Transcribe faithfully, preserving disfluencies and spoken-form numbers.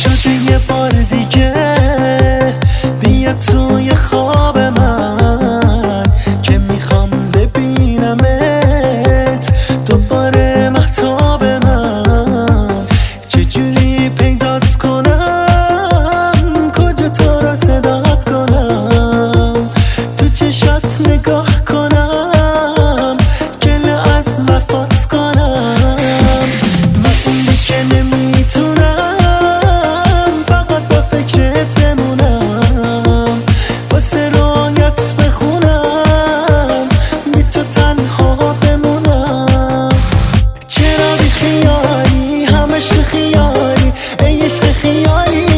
شده یه بار دیگه بیا توی خواب من که میخوام ببینمت دوباره مهتاب من. چجوری پیدات کنم، کجا تو را صدات کنم، تو چشات نگاه کنم، گله از وفات کنم. من اونی که نمیتونم فقط با فکرت بمونم، واسه رویات بخونم، بی تو تنها بمونم. چرا بی خیالی، همش تو خیالی، ای عشق خیالی.